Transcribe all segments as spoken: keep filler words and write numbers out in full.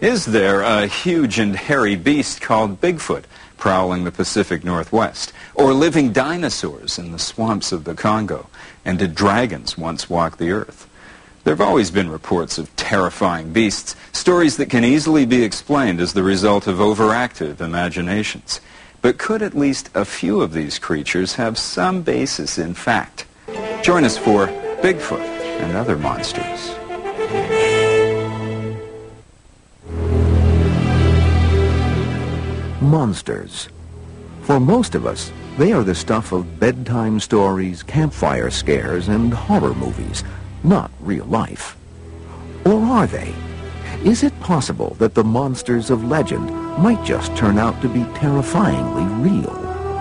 Is there a huge and hairy beast called Bigfoot prowling the Pacific Northwest? Or living dinosaurs in the swamps of the Congo? And did dragons once walk the earth? There have always been reports of terrifying beasts, stories that can easily be explained as the result of overactive imaginations. But could at least a few of these creatures have some basis in fact? Join us for Bigfoot and Other Monsters. Monsters. For most of us, they are the stuff of bedtime stories, campfire scares, and horror movies, not real life. Or are they? Is it possible that the monsters of legend might just turn out to be terrifyingly real?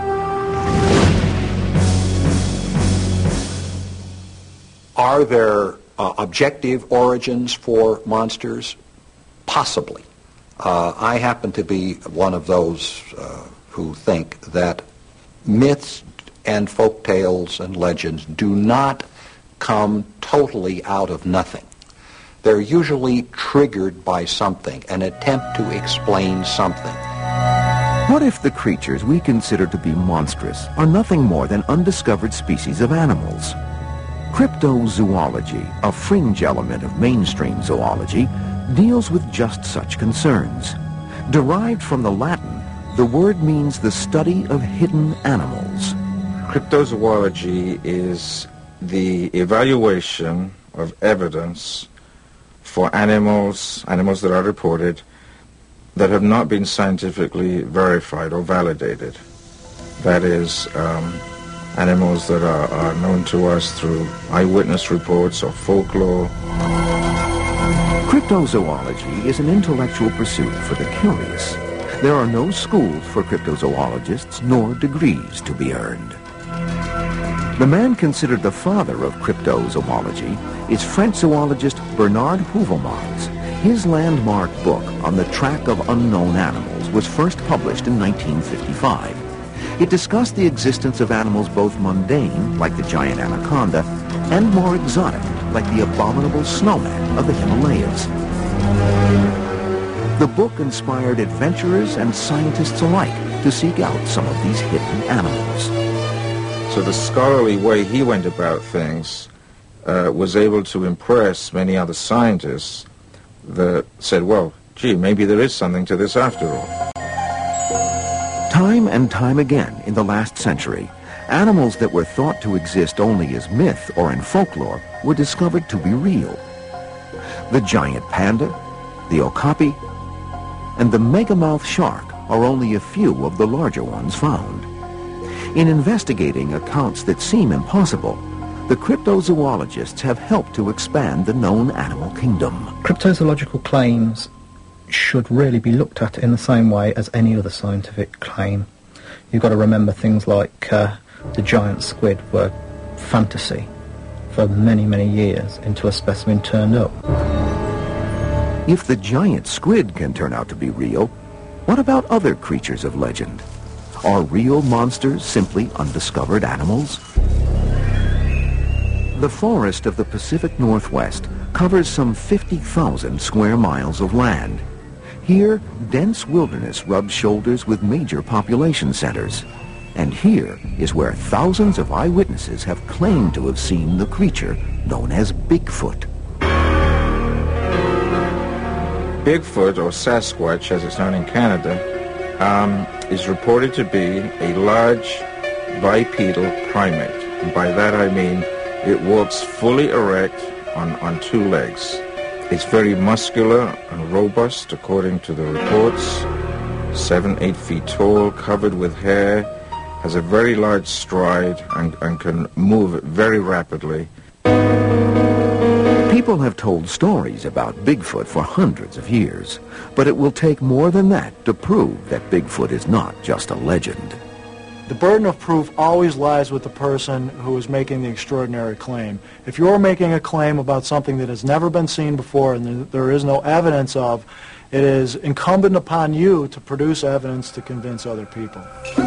Are there uh, objective origins for monsters? Possibly. Uh, I happen to be one of those uh, who think that myths and folk tales and legends do not come totally out of nothing. They're usually triggered by something, an attempt to explain something. What if the creatures we consider to be monstrous are nothing more than undiscovered species of animals? Cryptozoology, a fringe element of mainstream zoology, deals with just such concerns. Derived from the Latin, the word means the study of hidden animals. Cryptozoology is the evaluation of evidence for animals, animals that are reported, that have not been scientifically verified or validated. That is, um, animals that are, are known to us through eyewitness reports or folklore. Cryptozoology is an intellectual pursuit for the curious. There are no schools for cryptozoologists, nor degrees to be earned. The man considered the father of cryptozoology is French zoologist Bernard Heuvelmans. His landmark book On the Track of Unknown Animals was first published in nineteen fifty-five. It discussed the existence of animals both mundane, like the giant anaconda, and more exotic, like the abominable snowman of the Himalayas. The book inspired adventurers and scientists alike to seek out some of these hidden animals. So the scholarly way he went about things uh, was able to impress many other scientists that said, well, gee, maybe there is something to this after all. Time and time again in the last century, animals that were thought to exist only as myth or in folklore were discovered to be real. The giant panda, the okapi, and the megamouth shark are only a few of the larger ones found. In investigating accounts that seem impossible, the cryptozoologists have helped to expand the known animal kingdom. Cryptozoological claims should really be looked at in the same way as any other scientific claim. You've got to remember things like uh, the giant squid were fantasy for many, many years until a specimen turned up. If the giant squid can turn out to be real, what about other creatures of legend? Are real monsters simply undiscovered animals? The forest of the Pacific Northwest covers some fifty thousand square miles of land. Here, dense wilderness rubs shoulders with major population centers. And here is where thousands of eyewitnesses have claimed to have seen the creature known as Bigfoot. Bigfoot, or Sasquatch as it's known in Canada, um, is reported to be a large bipedal primate. And by that I mean it walks fully erect on, on two legs. It's very muscular and robust, according to the reports. Seven, eight feet tall, covered with hair, has a very large stride, and, and can move very rapidly. People have told stories about Bigfoot for hundreds of years, but it will take more than that to prove that Bigfoot is not just a legend. The burden of proof always lies with the person who is making the extraordinary claim. If you're making a claim about something that has never been seen before and there is no evidence of, it is incumbent upon you to produce evidence to convince other people.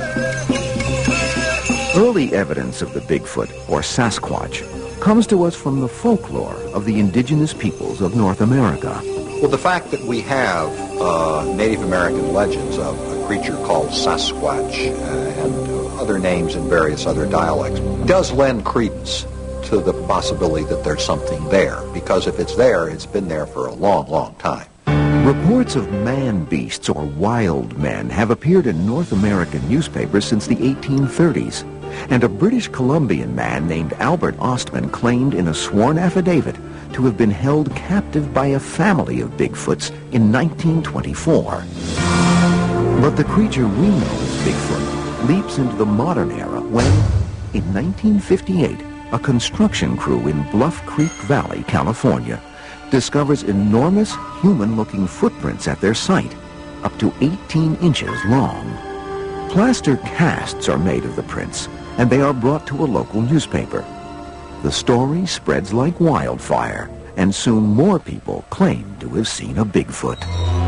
Early evidence of the Bigfoot, or Sasquatch, comes to us from the folklore of the indigenous peoples of North America. Well, the fact that we have uh, Native American legends of a creature called Sasquatch uh, and other names in various other dialects does lend credence to the possibility that there's something there, because if it's there, it's been there for a long, long time. Reports of man-beasts or wild men have appeared in North American newspapers since the eighteen thirties, and a British Columbian man named Albert Ostman claimed in a sworn affidavit to have been held captive by a family of Bigfoots in nineteen twenty-four. But the creature we know as Bigfoot leaps into the modern era when, in nineteen fifty-eight, a construction crew in Bluff Creek Valley, California, discovers enormous human-looking footprints at their site, up to eighteen inches long. Plaster casts are made of the prints, and they are brought to a local newspaper. The story spreads like wildfire, and soon more people claim to have seen a Bigfoot.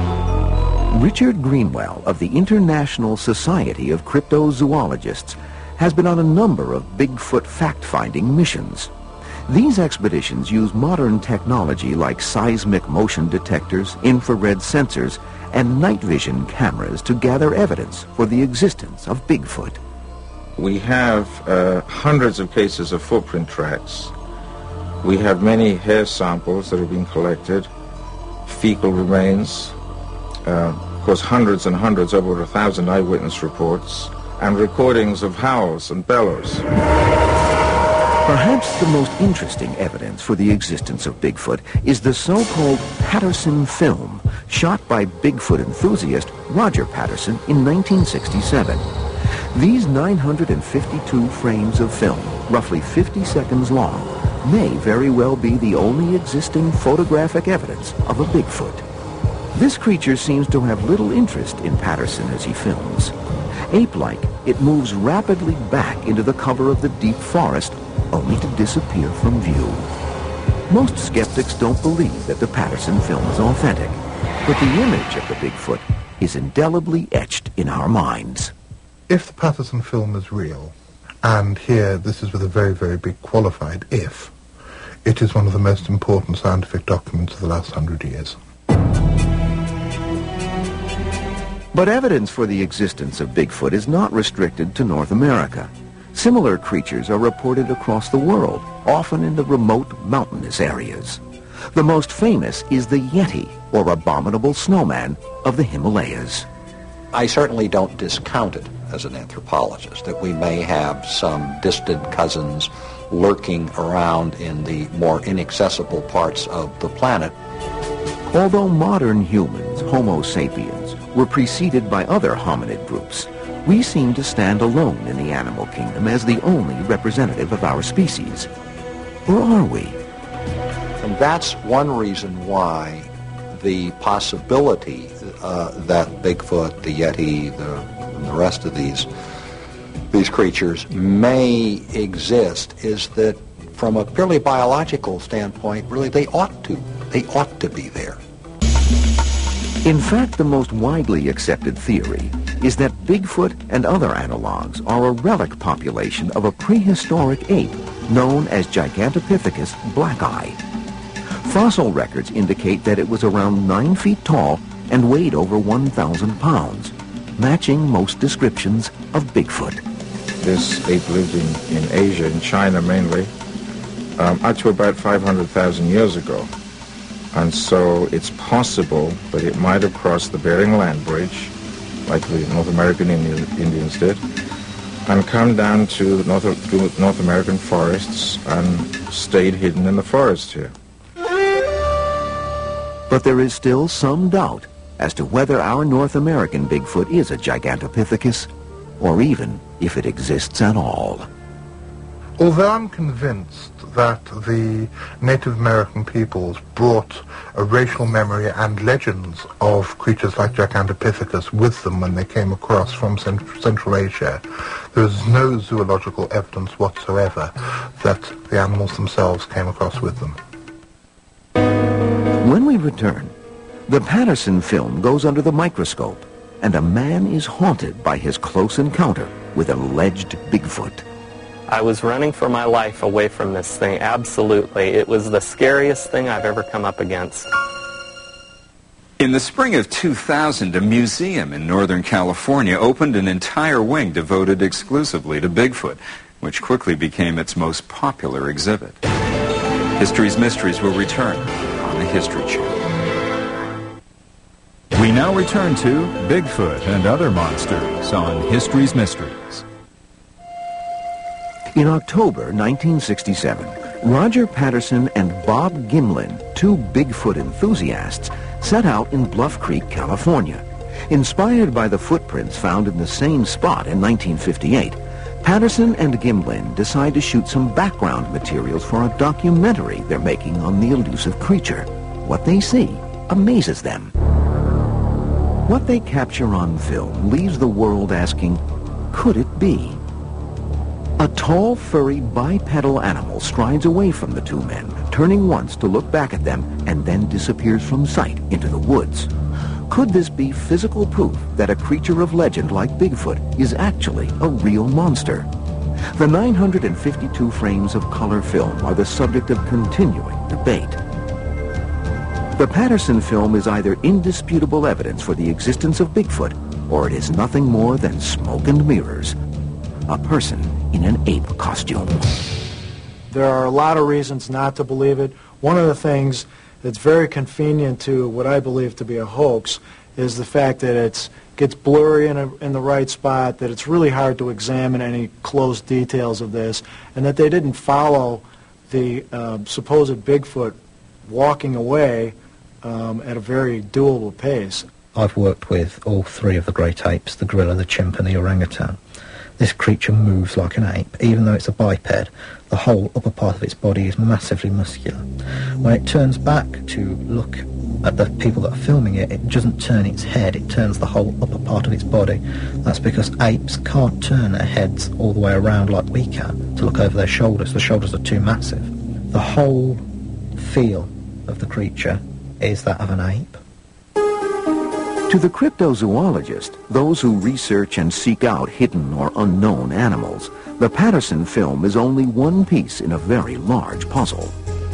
Richard Greenwell of the International Society of Cryptozoologists has been on a number of Bigfoot fact-finding missions. These expeditions use modern technology like seismic motion detectors, infrared sensors, and night vision cameras to gather evidence for the existence of Bigfoot. We have uh, hundreds of cases of footprint tracks. We have many hair samples that have been collected, fecal remains, uh, of course hundreds and hundreds, over a thousand eyewitness reports, and recordings of howls and bellows. Perhaps the most interesting evidence for the existence of Bigfoot is the so-called Patterson film, shot by Bigfoot enthusiast Roger Patterson in nineteen sixty-seven. These nine hundred fifty-two frames of film, roughly fifty seconds long, may very well be the only existing photographic evidence of a Bigfoot. This creature seems to have little interest in Patterson as he films. Ape-like, it moves rapidly back into the cover of the deep forest, only to disappear from view. Most skeptics don't believe that the Patterson film is authentic, but the image of the Bigfoot is indelibly etched in our minds. If the Patterson film is real, and here this is with a very, very big qualified if, it is one of the most important scientific documents of the last hundred years. But evidence for the existence of Bigfoot is not restricted to North America. Similar creatures are reported across the world, often in the remote mountainous areas. The most famous is the Yeti, or abominable snowman, of the Himalayas. I certainly don't discount it as an anthropologist, that we may have some distant cousins lurking around in the more inaccessible parts of the planet. Although modern humans, Homo sapiens, were preceded by other hominid groups, we seem to stand alone in the animal kingdom as the only representative of our species. Or are we? And that's one reason why the possibility uh, that Bigfoot, the Yeti, the, and the rest of these, these creatures may exist is that from a purely biological standpoint, really they ought to. They ought to be there. In fact, the most widely accepted theory is that Bigfoot and other analogs are a relic population of a prehistoric ape known as Gigantopithecus blackeye. Fossil records indicate that it was around nine feet tall and weighed over one thousand pounds, matching most descriptions of Bigfoot. This ape lived in, in Asia, in China mainly, um, up to about five hundred thousand years ago. And so it's possible that it might have crossed the Bering Land Bridge, like the North American Indian, Indians did, and come down to North, to North American forests and stayed hidden in the forest here. But there is still some doubt as to whether our North American Bigfoot is a Gigantopithecus, or even if it exists at all. Although I'm convinced that the Native American peoples brought a racial memory and legends of creatures like Gigantopithecus with them when they came across from Central Asia, there is no zoological evidence whatsoever that the animals themselves came across with them. When we return, the Patterson film goes under the microscope, and a man is haunted by his close encounter with an alleged Bigfoot. I was running for my life away from this thing, absolutely. It was the scariest thing I've ever come up against. In the spring of two thousand, a museum in Northern California opened an entire wing devoted exclusively to Bigfoot, which quickly became its most popular exhibit. History's Mysteries will return on the History Channel. We now return to Bigfoot and Other Monsters on History's Mysteries. In October nineteen sixty-seven, Roger Patterson and Bob Gimlin, two Bigfoot enthusiasts, set out in Bluff Creek, California. Inspired by the footprints found in the same spot in nineteen fifty-eight, Patterson and Gimlin decide to shoot some background materials for a documentary they're making on the elusive creature. What they see amazes them. What they capture on film leaves the world asking, could it be? A tall, furry, bipedal animal strides away from the two men, turning once to look back at them, and then disappears from sight into the woods. Could this be physical proof that a creature of legend like Bigfoot is actually a real monster? The nine hundred fifty-two frames of color film are the subject of continuing debate. The Patterson film is either indisputable evidence for the existence of Bigfoot, or it is nothing more than smoke and mirrors. A person in an ape costume. There are a lot of reasons not to believe it. One of the things that's very convenient to what I believe to be a hoax is the fact that it gets blurry in, a, in the right spot, that it's really hard to examine any close details of this, and that they didn't follow the uh, supposed Bigfoot walking away um, at a very doable pace. I've worked with all three of the great apes, the gorilla, the chimp and the orangutan. This creature moves like an ape. Even though it's a biped, the whole upper part of its body is massively muscular. When it turns back to look at the people that are filming it, it doesn't turn its head, it turns the whole upper part of its body. That's because apes can't turn their heads all the way around like we can to look over their shoulders. The shoulders are too massive. The whole feel of the creature is that of an ape. To the cryptozoologist, those who research and seek out hidden or unknown animals, the Patterson film is only one piece in a very large puzzle.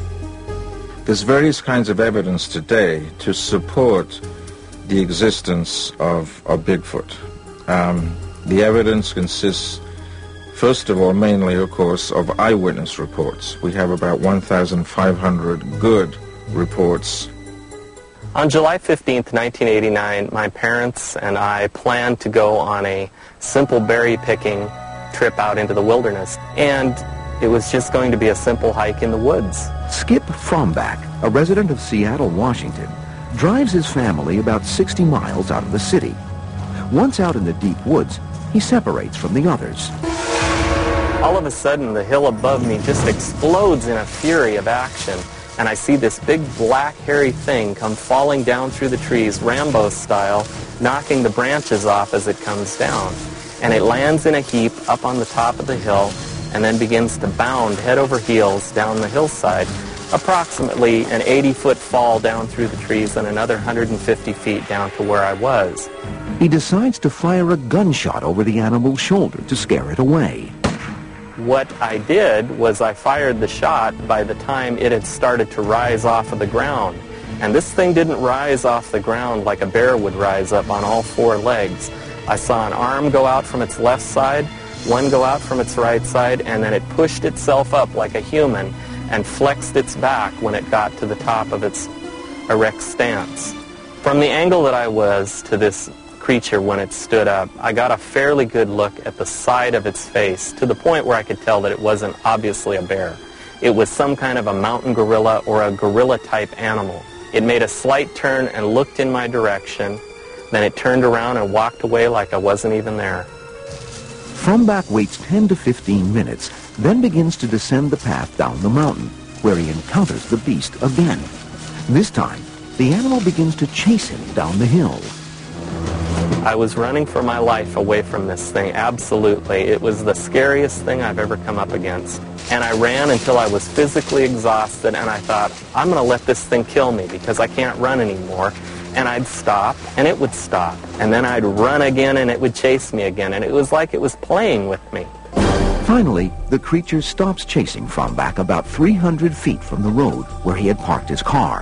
There's various kinds of evidence today to support the existence of a Bigfoot. Um, the evidence consists, first of all, mainly, of course, of eyewitness reports. We have about one thousand five hundred good reports. On July fifteenth, nineteen eighty-nine, my parents and I planned to go on a simple berry-picking trip out into the wilderness, and it was just going to be a simple hike in the woods. Skip Frombach, a resident of Seattle, Washington, drives his family about sixty miles out of the city. Once out in the deep woods, he separates from the others. All of a sudden, the hill above me just explodes in a fury of action, and I see this big black hairy thing come falling down through the trees, Rambo style, knocking the branches off as it comes down. And it lands in a heap up on the top of the hill and then begins to bound head over heels down the hillside, approximately an eighty-foot fall down through the trees and another one hundred fifty feet down to where I was. He decides to fire a gunshot over the animal's shoulder to scare it away. What I did was I fired the shot by the time it had started to rise off of the ground. And this thing didn't rise off the ground like a bear would rise up on all four legs. I saw an arm go out from its left side, one go out from its right side, and then it pushed itself up like a human and flexed its back when it got to the top of its erect stance. From the angle that I was to this creature when it stood up, I got a fairly good look at the side of its face, to the point where I could tell that it wasn't obviously a bear. It was some kind of a mountain gorilla or a gorilla-type animal. It made a slight turn and looked in my direction, then it turned around and walked away like I wasn't even there. Frombach waits ten to fifteen minutes, then begins to descend the path down the mountain, where he encounters the beast again. This time, the animal begins to chase him down the hill. I was running for my life away from this thing, absolutely. It was the scariest thing I've ever come up against. And I ran until I was physically exhausted, and I thought, I'm going to let this thing kill me because I can't run anymore. And I'd stop, and it would stop. And then I'd run again, and it would chase me again. And it was like it was playing with me. Finally, the creature stops chasing Frombach about three hundred feet from the road where he had parked his car.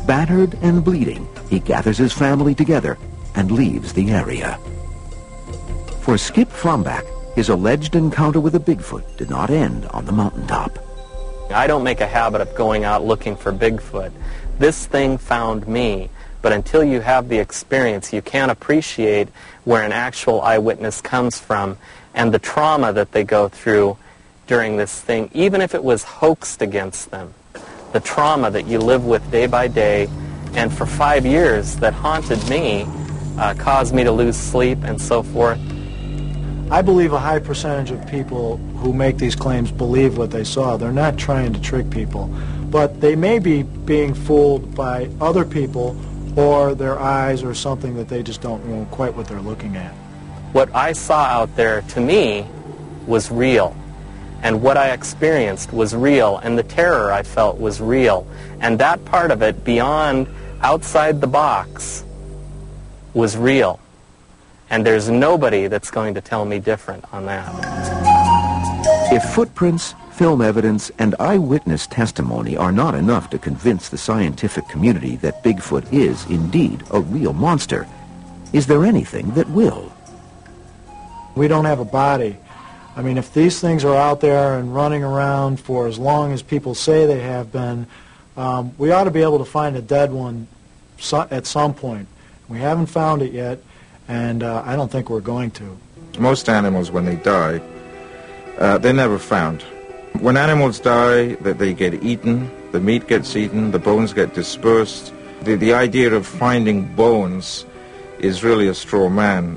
Battered and bleeding, he gathers his family together and leaves the area. For Skip Flombach, his alleged encounter with a Bigfoot did not end on the mountaintop. I don't make a habit of going out looking for Bigfoot. This thing found me, but until you have the experience, you can't appreciate where an actual eyewitness comes from and the trauma that they go through during this thing, even if it was hoaxed against them. The trauma that you live with day by day, and for five years that haunted me, uh, caused me to lose sleep and so forth. I believe a high percentage of people who make these claims believe what they saw. They're not trying to trick people, but they may be being fooled by other people or their eyes or something that they just don't know quite what they're looking at. What I saw out there, to me, was real. And what I experienced was real, and the terror I felt was real. And that part of it, beyond, outside the box, was real. And there's nobody that's going to tell me different on that. If footprints, film evidence, and eyewitness testimony are not enough to convince the scientific community that Bigfoot is indeed a real monster, is there anything that will? We don't have a body. I mean, if these things are out there and running around for as long as people say they have been, um, we ought to be able to find a dead one so at some point. We haven't found it yet, and uh, I don't think we're going to. Most animals, when they die, uh, they're never found. When animals die, that they get eaten, the meat gets eaten, the bones get dispersed. The, the idea of finding bones is really a straw man.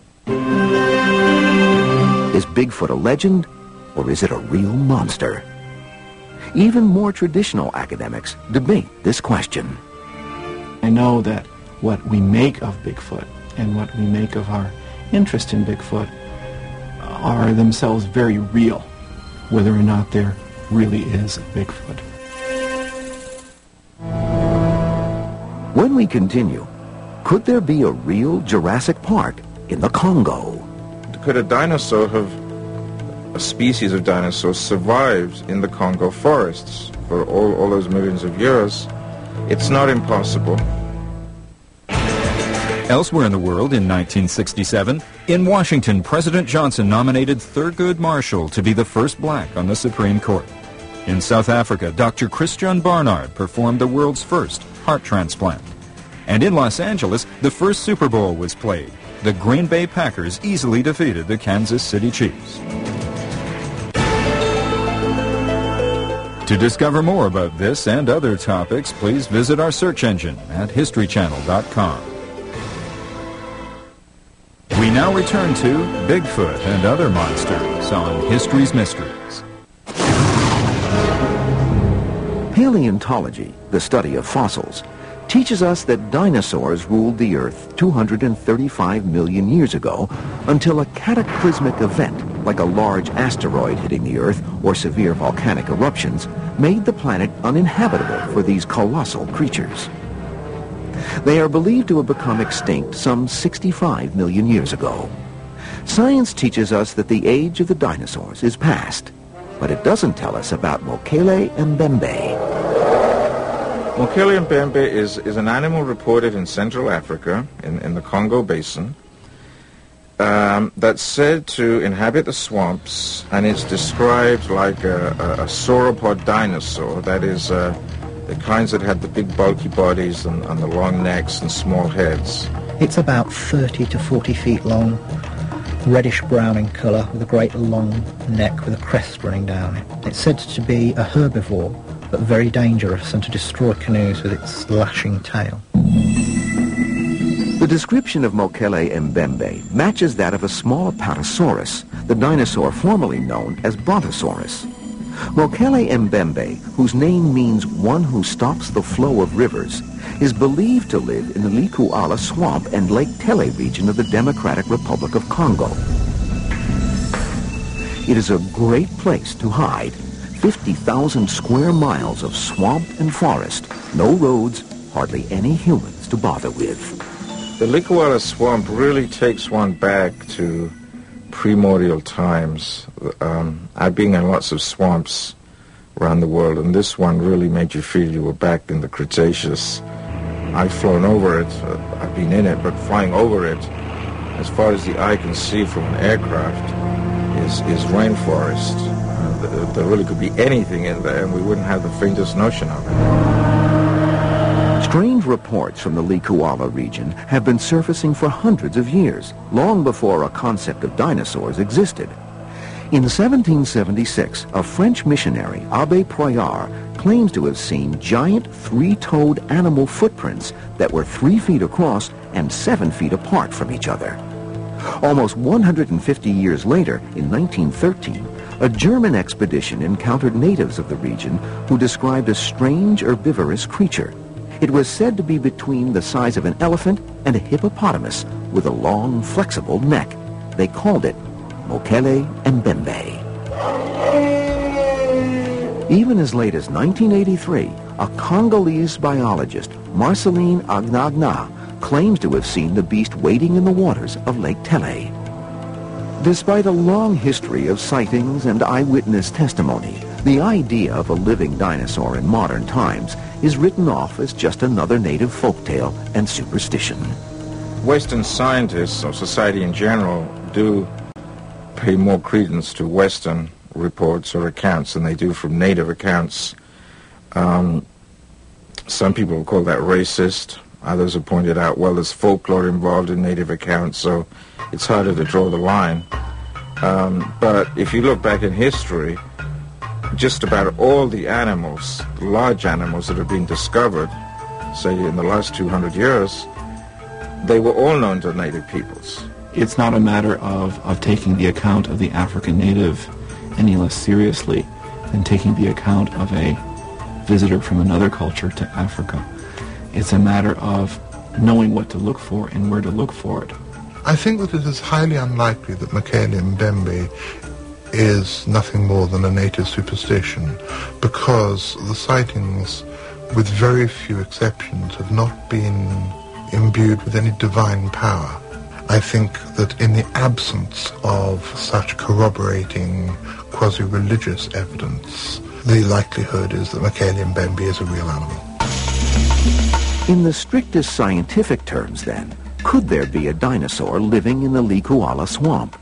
Is Bigfoot a legend, or is it a real monster? Even more traditional academics debate this question. I know that what we make of Bigfoot and what we make of our interest in Bigfoot are themselves very real, whether or not there really is a Bigfoot. When we continue, could there be a real Jurassic Park in the Congo? Could a dinosaur have, a species of dinosaur, survived in the Congo forests for all, all those millions of years? It's not impossible. Elsewhere in the world in nineteen sixty-seven, in Washington, President Johnson nominated Thurgood Marshall to be the first black on the Supreme Court. In South Africa, Doctor Christian Barnard performed the world's first heart transplant. And in Los Angeles, the first Super Bowl was played. The Green Bay Packers easily defeated the Kansas City Chiefs. To discover more about this and other topics, please visit our search engine at history channel dot com. We now return to Bigfoot and Other Monsters on History's Mysteries. Paleontology, the study of fossils, teaches us that dinosaurs ruled the Earth two hundred thirty-five million years ago until a cataclysmic event, like a large asteroid hitting the Earth or severe volcanic eruptions, made the planet uninhabitable for these colossal creatures. They are believed to have become extinct some sixty-five million years ago. Science teaches us that the age of the dinosaurs is past, but it doesn't tell us about Mokele Mbembe. Mokele Mbembe is, is an animal reported in Central Africa, in, in the Congo Basin, um, that's said to inhabit the swamps, and it's described like a, a, a sauropod dinosaur, that is, uh, the kinds that had the big bulky bodies and, and the long necks and small heads. It's about thirty to forty feet long, reddish-brown in colour, with a great long neck with a crest running down it. It's said to be a herbivore, but very dangerous, and to destroy canoes with its lashing tail. The description of Mokele Mbembe matches that of a small Apatosaurus, the dinosaur formerly known as Brontosaurus. Mokele Mbembe, whose name means one who stops the flow of rivers, is believed to live in the Likuala Swamp and Lake Tele region of the Democratic Republic of Congo. It is a great place to hide. fifty thousand square miles of swamp and forest, no roads, hardly any humans to bother with. The Likuala Swamp really takes one back to primordial times. Um, I've been in lots of swamps around the world, and this one really made you feel you were back in the Cretaceous. I've flown over it, uh, I've been in it, but flying over it, as far as the eye can see from an aircraft, is, is rainforest. Uh, there, there really could be anything in there, and we wouldn't have the faintest notion of it. Strange reports from the Likuala region have been surfacing for hundreds of years, long before a concept of dinosaurs existed. In seventeen seventy-six, a French missionary, Abbé Proyart, claims to have seen giant three-toed animal footprints that were three feet across and seven feet apart from each other. Almost one hundred fifty years later, in nineteen thirteen, a German expedition encountered natives of the region who described a strange herbivorous creature. It was said to be between the size of an elephant and a hippopotamus with a long, flexible neck. They called it Mokele Mbembe. Even as late as nineteen eighty-three, a Congolese biologist, Marceline Agnagna, claims to have seen the beast wading in the waters of Lake Tele. Despite a long history of sightings and eyewitness testimony, the idea of a living dinosaur in modern times is written off as just another native folktale and superstition. Western scientists, or society in general, do pay more credence to Western reports or accounts than they do from native accounts. Um, some people call that racist. Others have pointed out, well, there's folklore involved in native accounts, so it's harder to draw the line. Um, but if you look back in history, just about all the animals, large animals that have been discovered, say in the last two hundred years, they were all known to native peoples. It's not a matter of, of taking the account of the African native any less seriously than taking the account of a visitor from another culture to Africa. It's a matter of knowing what to look for and where to look for it. I think that it is highly unlikely that Mokele Mbembe is nothing more than a native superstition, because the sightings, with very few exceptions, have not been imbued with any divine power. I think that in the absence of such corroborating quasi-religious evidence, the likelihood is that Mokele Mbembe is a real animal. In the strictest scientific terms, then, could there be a dinosaur living in the Likuala swamp?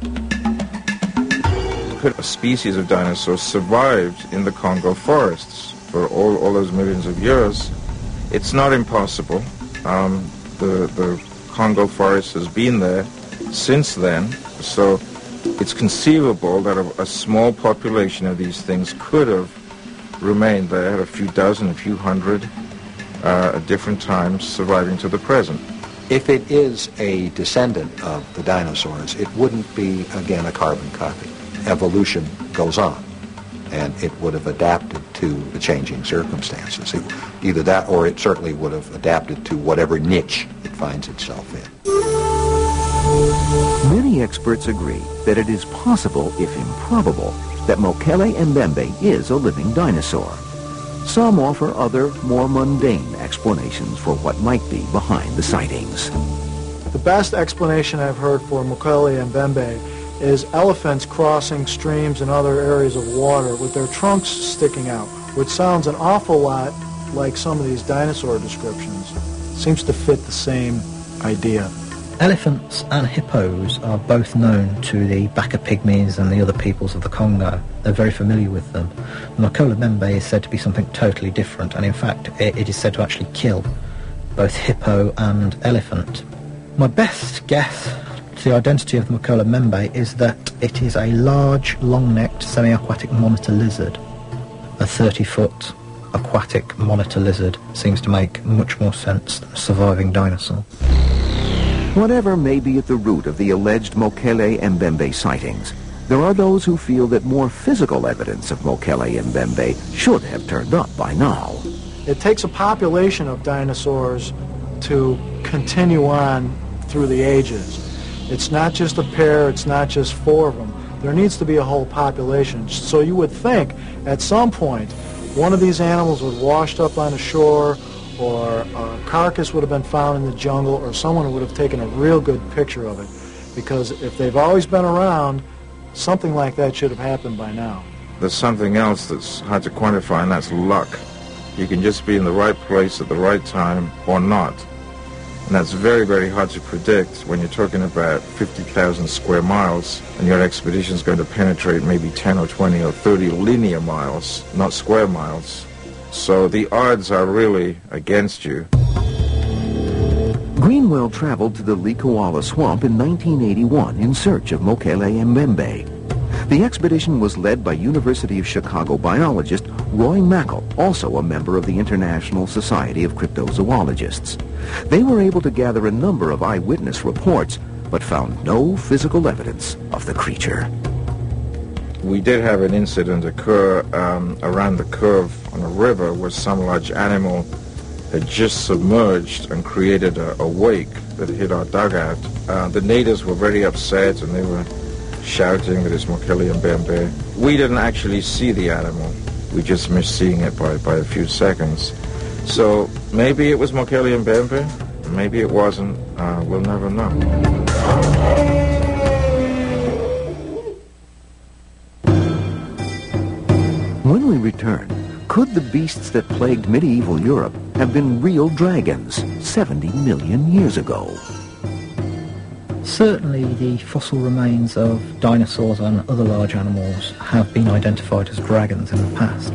Could a species of dinosaur survived in the Congo forests for all, all those millions of years? It's not impossible. Um, the, the Congo forest has been there since then, so it's conceivable that a, a small population of these things could have remained there, a few dozen, a few hundred, uh, at different times, surviving to the present. If it is a descendant of the dinosaurs, it wouldn't be, again, a carbon copy. Evolution goes on, and it would have adapted to the changing circumstances. It, either that, or it certainly would have adapted to whatever niche it finds itself in. Many experts agree that it is possible, if improbable, that Mokele Mbembe is a living dinosaur. Some offer other, more mundane explanations for what might be behind the sightings. The best explanation I've heard for Mokele Mbembe is elephants crossing streams and other areas of water with their trunks sticking out, which sounds an awful lot like some of these dinosaur descriptions. Seems to fit the same idea. Elephants and hippos are both known to the Baka Pygmies and the other peoples of the Congo. They're very familiar with them. Mokele Mbembe is said to be something totally different, and in fact it, it is said to actually kill both hippo and elephant. My best guess to the identity of the Mokele Mbembe is that it is a large, long-necked, semi-aquatic monitor lizard. A thirty-foot aquatic monitor lizard seems to make much more sense than a surviving dinosaur. Whatever may be at the root of the alleged Mokele Mbembe sightings, there are those who feel that more physical evidence of Mokele Mbembe should have turned up by now. It takes a population of dinosaurs to continue on through the ages. It's not just a pair, it's not just four of them. There needs to be a whole population. So you would think at some point one of these animals would washed up on the shore, or a carcass would have been found in the jungle, or someone would have taken a real good picture of it. Because if they've always been around, something like that should have happened by now. There's something else that's hard to quantify, and that's luck. You can just be in the right place at the right time or not. And that's very, very hard to predict when you're talking about fifty thousand square miles and your expedition is going to penetrate maybe ten or twenty or thirty linear miles, not square miles. So the odds are really against you. Greenwell traveled to the Likuala Swamp in nineteen eighty-one in search of Mokele Mbembe. The expedition was led by University of Chicago biologist Roy Mackal, also a member of the International Society of Cryptozoologists. They were able to gather a number of eyewitness reports, but found no physical evidence of the creature. We did have an incident occur um, around the curve on a river where some large animal had just submerged and created a, a wake that hit our dugout. Uh, the natives were very upset and they were shouting that it's Mokele Mbembe. We didn't actually see the animal. We just missed seeing it by, by a few seconds. So maybe it was Mokele Mbembe, maybe it wasn't. Uh, we'll never know. When we return, could the beasts that plagued medieval Europe have been real dragons seventy million years ago? Certainly the fossil remains of dinosaurs and other large animals have been identified as dragons in the past.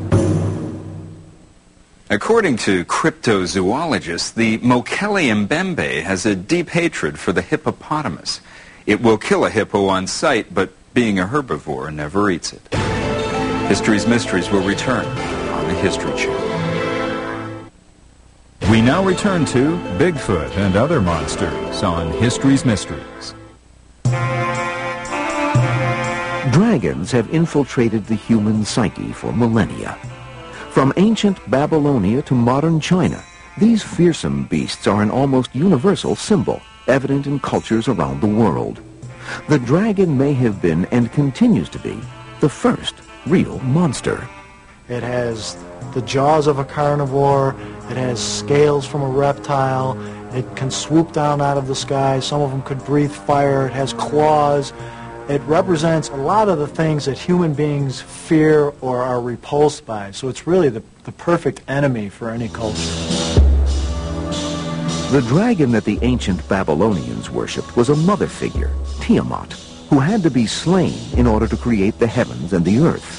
According to cryptozoologists, the Mokele Mbembe has a deep hatred for the hippopotamus. It will kill a hippo on sight, but being a herbivore, never eats it. History's Mysteries will return on the History Channel. We now return to Bigfoot and other monsters on History's Mysteries. Dragons have infiltrated the human psyche for millennia. From ancient Babylonia to modern China, these fearsome beasts are an almost universal symbol, evident in cultures around the world. The dragon may have been, and continues to be, the first real monster. It has the jaws of a carnivore, it has scales from a reptile, it can swoop down out of the sky, some of them could breathe fire, it has claws. It represents a lot of the things that human beings fear or are repulsed by. So it's really the, the perfect enemy for any culture. The dragon that the ancient Babylonians worshipped was a mother figure, Tiamat, who had to be slain in order to create the heavens and the earth.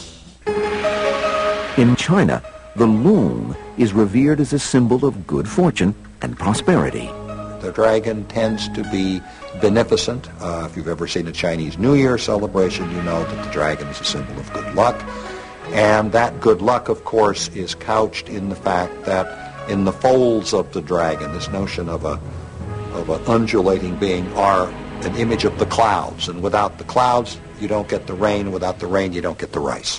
In China, the Lung is revered as a symbol of good fortune and prosperity. The dragon tends to be beneficent. Uh, if you've ever seen a Chinese New Year celebration, you know that the dragon is a symbol of good luck. And that good luck, of course, is couched in the fact that in the folds of the dragon, this notion of a of an undulating being are an image of the clouds. And without the clouds, you don't get the rain. Without the rain, you don't get the rice.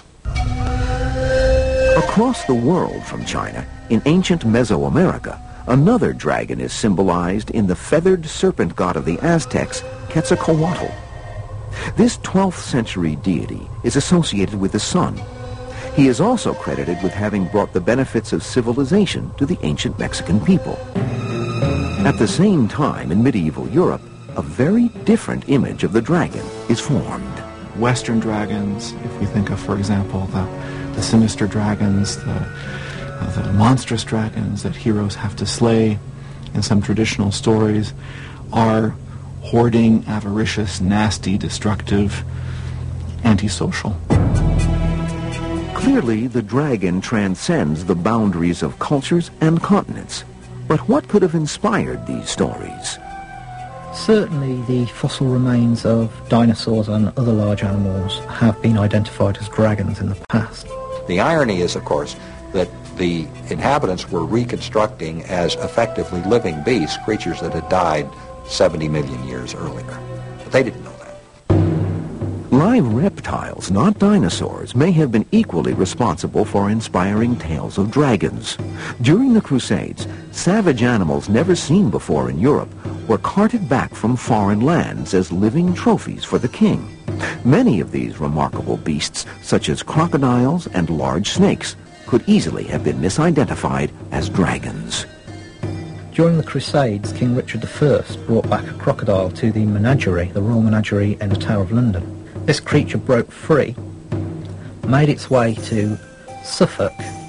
Across the world from China, in ancient Mesoamerica, another dragon is symbolized in the feathered serpent god of the Aztecs, Quetzalcoatl. This twelfth century deity is associated with the sun. He is also credited with having brought the benefits of civilization to the ancient Mexican people. At the same time, in medieval Europe, a very different image of the dragon is formed. Western dragons, if we think of, for example, the, the sinister dragons, the Uh, the monstrous dragons that heroes have to slay in some traditional stories, are hoarding, avaricious, nasty, destructive, antisocial. Clearly, the dragon transcends the boundaries of cultures and continents. But what could have inspired these stories? Certainly the fossil remains of dinosaurs and other large animals have been identified as dragons in the past. The irony is, of course, that the inhabitants were reconstructing as effectively living beasts, creatures that had died seventy million years earlier. But they didn't know that. Live reptiles, not dinosaurs, may have been equally responsible for inspiring tales of dragons. During the Crusades, savage animals never seen before in Europe were carted back from foreign lands as living trophies for the king. Many of these remarkable beasts, such as crocodiles and large snakes, could easily have been misidentified as dragons. During the Crusades, King Richard the First brought back a crocodile to the menagerie, the Royal Menagerie in the Tower of London. This creature broke free, made its way to Suffolk,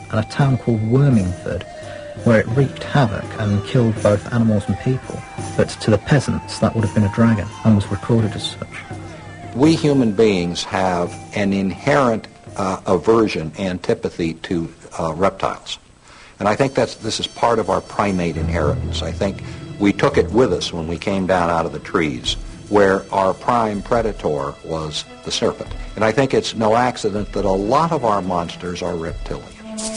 and a town called Wormingford, where it wreaked havoc and killed both animals and people. But to the peasants, that would have been a dragon, and was recorded as such. We human beings have an inherent uh, aversion, antipathy to uh, reptiles. And I think that's, this is part of our primate inheritance. I think we took it with us when we came down out of the trees, where our prime predator was the serpent. And I think it's no accident that a lot of our monsters are reptilian.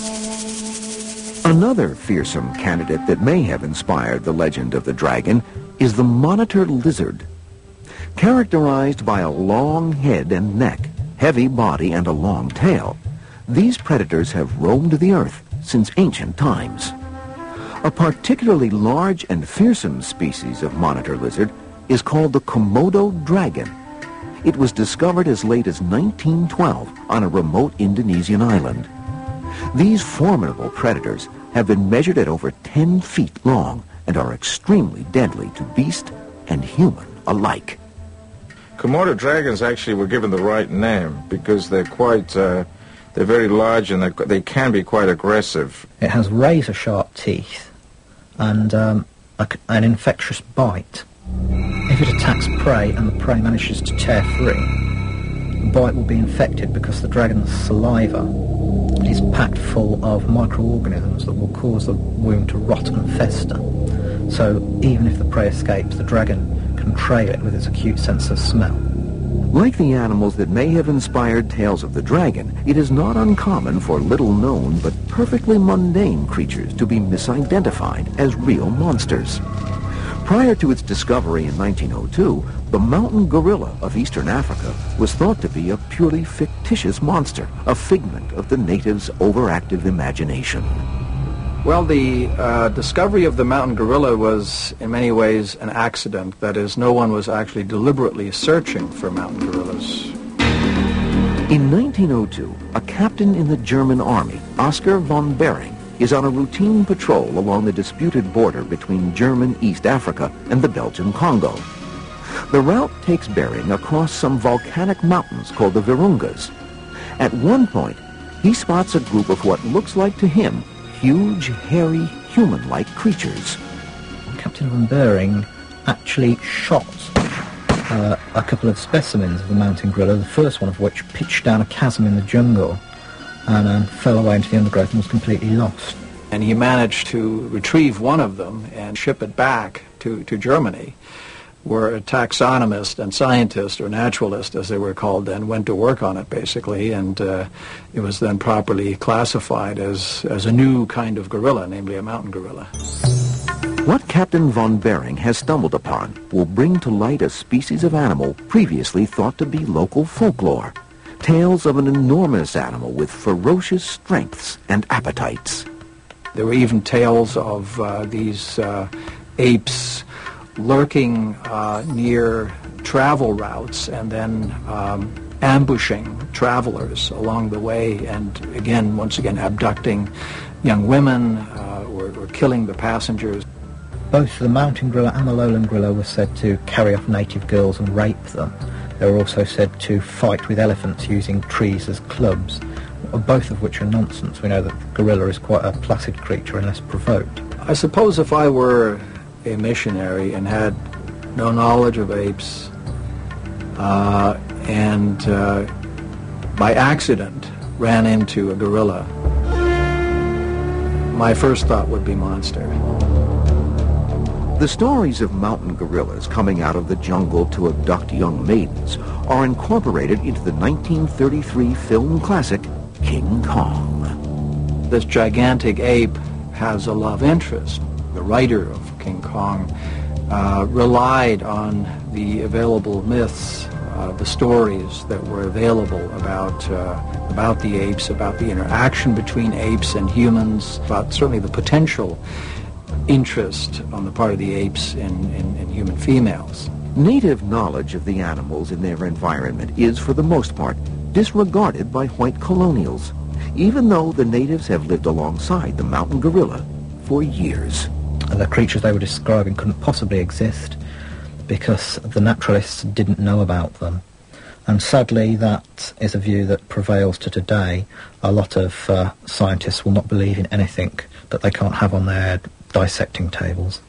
Another fearsome candidate that may have inspired the legend of the dragon is the monitor lizard. Characterized by a long head and neck, heavy body, and a long tail, these predators have roamed the earth since ancient times. A particularly large and fearsome species of monitor lizard is called the Komodo dragon. It was discovered as late as nineteen twelve on a remote Indonesian island. These formidable predators have been measured at over ten feet long and are extremely deadly to beast and human alike. Komodo dragons actually were given the right name because they're quite, uh, they're very large and they can be quite aggressive. It has razor-sharp teeth and um, a, an infectious bite. If it attacks prey and the prey manages to tear free, the bite will be infected because the dragon's saliva is packed full of microorganisms that will cause the wound to rot and fester. So even if the prey escapes, the dragon can trail it with its acute sense of smell. Like the animals that may have inspired tales of the dragon, it is not uncommon for little-known but perfectly mundane creatures to be misidentified as real monsters. Prior to its discovery in nineteen oh two, the mountain gorilla of eastern Africa was thought to be a purely fictitious monster, a figment of the natives' overactive imagination. Well, the uh, discovery of the mountain gorilla was in many ways an accident. That is, no one was actually deliberately searching for mountain gorillas. In nineteen oh two, a captain in the German army, Oskar von Behring, is on a routine patrol along the disputed border between German East Africa and the Belgian Congo. The route takes Behring across some volcanic mountains called the Virungas. At one point, he spots a group of what looks like to him huge, hairy, human-like creatures. Captain von Behring actually shot uh, a couple of specimens of the mountain gorilla, the first one of which pitched down a chasm in the jungle and um, fell away into the undergrowth and was completely lost. And he managed to retrieve one of them and ship it back to, to Germany, where a taxonomist and scientist, or naturalist as they were called then, went to work on it basically, and uh, it was then properly classified as, as a new kind of gorilla, namely a mountain gorilla. What Captain von Behring has stumbled upon will bring to light a species of animal previously thought to be local folklore. Tales of an enormous animal with ferocious strengths and appetites. There were even tales of uh, these uh, apes lurking uh, near travel routes and then um, ambushing travelers along the way and, again, once again, abducting young women uh, or, or killing the passengers. Both the mountain gorilla and the lowland gorilla were said to carry off native girls and rape them. They were also said to fight with elephants using trees as clubs, both of which are nonsense. We know that the gorilla is quite a placid creature unless provoked. I suppose if I were a missionary and had no knowledge of apes uh, and uh, by accident ran into a gorilla, my first thought would be monster. The stories of mountain gorillas coming out of the jungle to abduct young maidens are incorporated into the nineteen thirty-three film classic King Kong. This gigantic ape has a love interest. The writer of King Kong uh, relied on the available myths, uh, the stories that were available about uh, about the apes, about the interaction between apes and humans, about certainly the potential interest on the part of the apes in, in, in human females. Native knowledge of the animals in their environment is, for the most part, disregarded by white colonials, even though the natives have lived alongside the mountain gorilla for years. And the creatures they were describing couldn't possibly exist because the naturalists didn't know about them. And sadly, that is a view that prevails to today. A lot of uh, scientists will not believe in anything that they can't have on their dissecting tables.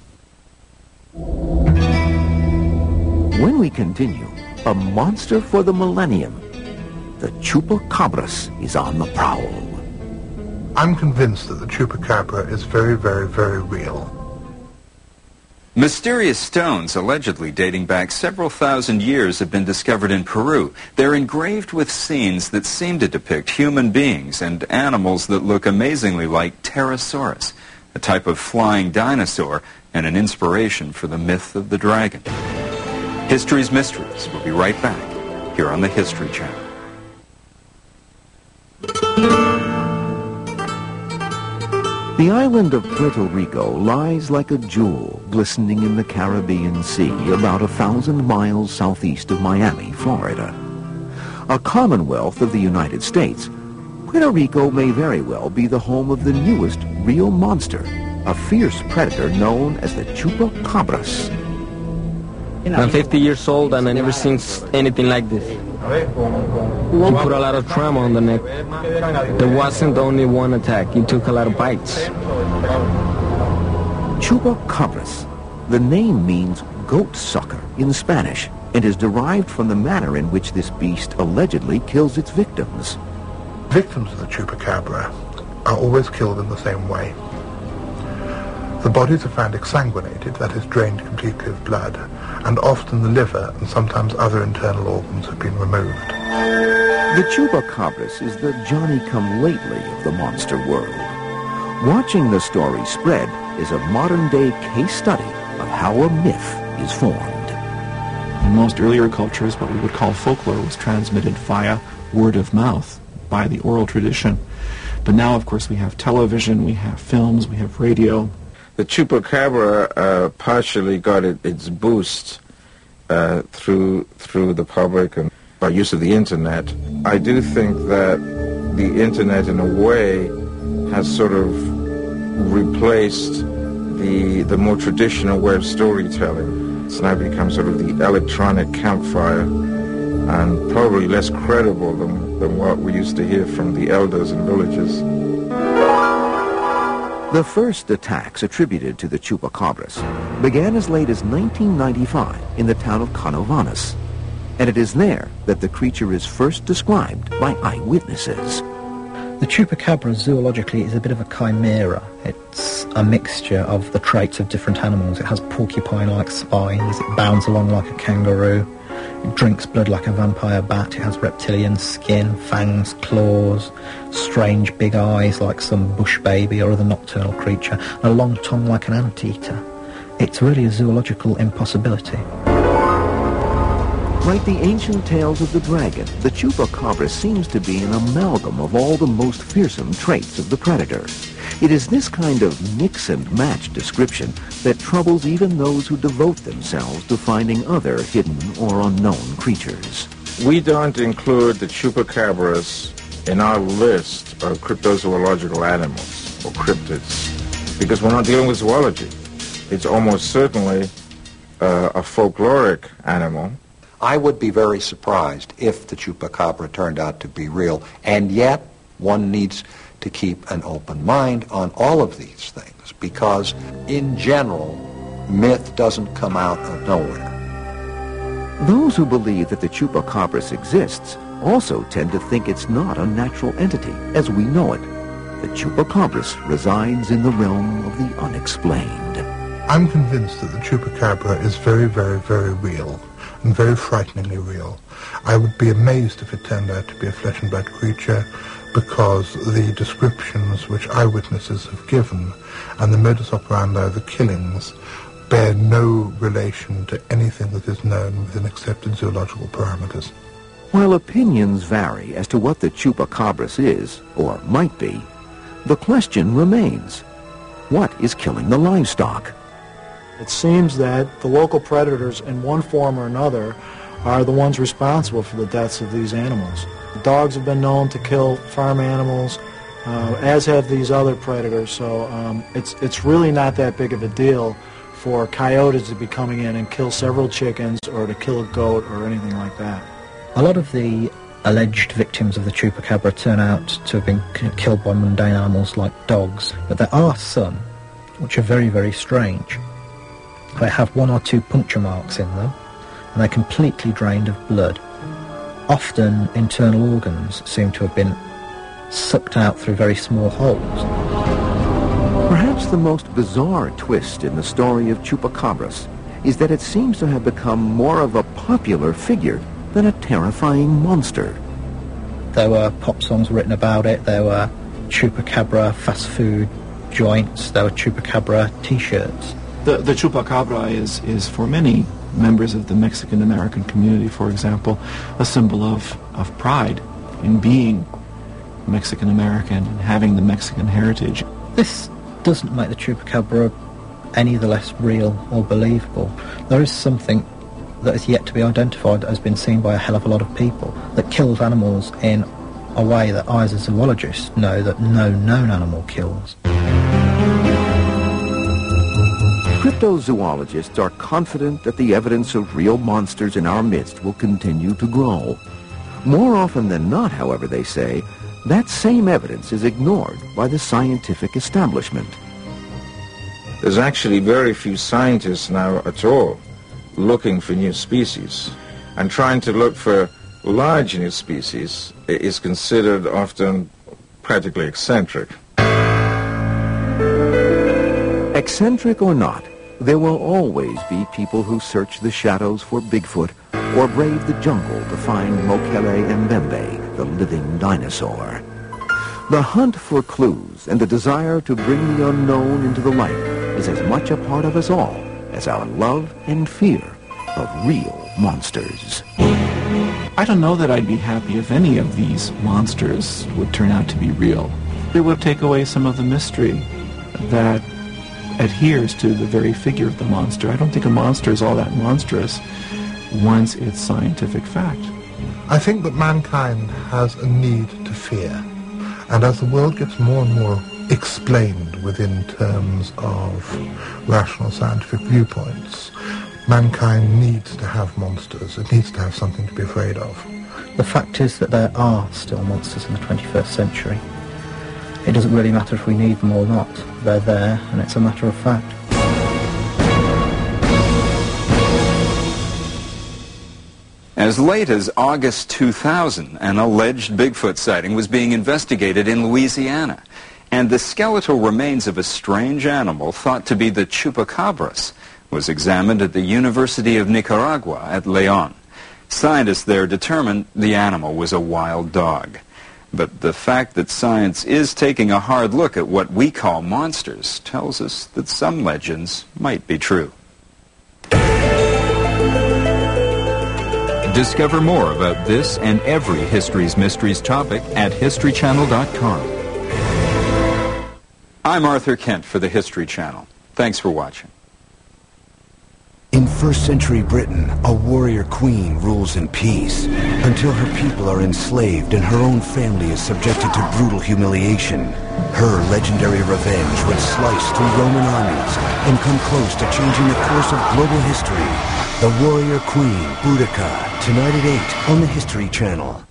When we continue, a monster for the millennium. The chupacabras is on the prowl. I'm convinced that the chupacabra is very, very, very real. Mysterious stones, allegedly dating back several thousand years, have been discovered in Peru. They're engraved with scenes that seem to depict human beings and animals that look amazingly like Pterosaurus, a type of flying dinosaur and an inspiration for the myth of the dragon. History's Mysteries will be right back here on the History Channel. The island of Puerto Rico lies like a jewel glistening in the Caribbean Sea about a thousand miles southeast of Miami, Florida. A commonwealth of the United States, Puerto Rico may very well be the home of the newest real monster, a fierce predator known as the chupacabras. I'm fifty years old and I never seen anything like this. He put a lot of trauma on the neck. There wasn't only one attack. He took a lot of bites. Chupacabras. The name means goat sucker in Spanish and is derived from the manner in which this beast allegedly kills its victims. Victims of the chupacabra are always killed in the same way. The bodies are found exsanguinated, that is, drained completely of blood, and often the liver and sometimes other internal organs have been removed. The chupacabras is the Johnny-come-lately of the monster world. Watching the story spread is a modern-day case study of how a myth is formed. In most earlier cultures, what we would call folklore was transmitted via word of mouth, by the oral tradition. But now, of course, we have television, we have films, we have radio. The chupacabra uh, partially got it, its boost uh, through through the public and by use of the internet. I do think that the internet, in a way, has sort of replaced the the more traditional way of storytelling. It's now become sort of the electronic campfire, and probably less credible than, than what we used to hear from the elders in villages. The first attacks attributed to the chupacabras began as late as nineteen ninety-five in the town of Canovanas, and it is there that the creature is first described by eyewitnesses. The chupacabra zoologically is a bit of a chimera. It's a mixture of the traits of different animals. It has porcupine-like spines, it bounds along like a kangaroo, it drinks blood like a vampire bat, it has reptilian skin, fangs, claws, strange big eyes like some bush baby or other nocturnal creature, and a long tongue like an anteater. It's really a zoological impossibility. Like the ancient tales of the dragon, the chupacabra seems to be an amalgam of all the most fearsome traits of the predator. It is this kind of mix and match description that troubles even those who devote themselves to finding other hidden or unknown creatures. We don't include the chupacabras in our list of cryptozoological animals or cryptids because we're not dealing with zoology. It's almost certainly uh, a folkloric animal. I would be very surprised if the chupacabra turned out to be real, and yet one needs to keep an open mind on all of these things because, in general, myth doesn't come out of nowhere. Those who believe that the chupacabras exists also tend to think it's not a natural entity as we know it. The chupacabras resides in the realm of the unexplained. I'm convinced that the chupacabra is very, very, very real, and very frighteningly real. I would be amazed if it turned out to be a flesh and blood creature because the descriptions which eyewitnesses have given and the modus operandi of the killings bear no relation to anything that is known within accepted zoological parameters. While opinions vary as to what the chupacabras is, or might be, the question remains, what is killing the livestock? It seems that the local predators, in one form or another, are the ones responsible for the deaths of these animals. Dogs have been known to kill farm animals, uh, as have these other predators, so um, it's, it's really not that big of a deal for coyotes to be coming in and kill several chickens or to kill a goat or anything like that. A lot of the alleged victims of the chupacabra turn out to have been k- killed by mundane animals like dogs, but there are some which are very, very strange. They have one or two puncture marks in them, and they're completely drained of blood. Often internal organs seem to have been sucked out through very small holes. Perhaps the most bizarre twist in the story of chupacabras is that it seems to have become more of a popular figure than a terrifying monster. There were pop songs written about it, there were chupacabra fast food joints, there were chupacabra t-shirts. The, the chupacabra is, is, for many members of the Mexican-American community, for example, a symbol of, of pride in being Mexican-American and having the Mexican heritage. This doesn't make the chupacabra any the less real or believable. There is something that is yet to be identified that has been seen by a hell of a lot of people, that kills animals in a way that I as a zoologist know that no known animal kills. Cryptozoologists are confident that the evidence of real monsters in our midst will continue to grow. More often than not, however, they say, that same evidence is ignored by the scientific establishment. There's actually very few scientists now at all looking for new species, and trying to look for large new species is considered often practically eccentric. Eccentric or not, there will always be people who search the shadows for Bigfoot or brave the jungle to find Mokele Mbembe, the living dinosaur. The hunt for clues and the desire to bring the unknown into the light is as much a part of us all as our love and fear of real monsters. I don't know that I'd be happy if any of these monsters would turn out to be real. It would take away some of the mystery that adheres to the very figure of the monster. I don't think a monster is all that monstrous once it's scientific fact. I think that mankind has a need to fear. And as the world gets more and more explained within terms of rational scientific viewpoints, mankind needs to have monsters. It needs to have something to be afraid of. The fact is that there are still monsters in the twenty-first century. It doesn't really matter if we need them or not. They're there, and it's a matter of fact. As late as August two thousand, an alleged Bigfoot sighting was being investigated in Louisiana, and the skeletal remains of a strange animal thought to be the chupacabras was examined at the University of Nicaragua at León. Scientists there determined the animal was a wild dog. But the fact that science is taking a hard look at what we call monsters tells us that some legends might be true. Discover more about this and every History's Mysteries topic at history channel dot com. I'm Arthur Kent for the History Channel. Thanks for watching. In first century Britain, a warrior queen rules in peace until her people are enslaved and her own family is subjected to brutal humiliation. Her legendary revenge would slice through Roman armies and come close to changing the course of global history. The warrior queen, Boudica, tonight at eight on the History Channel.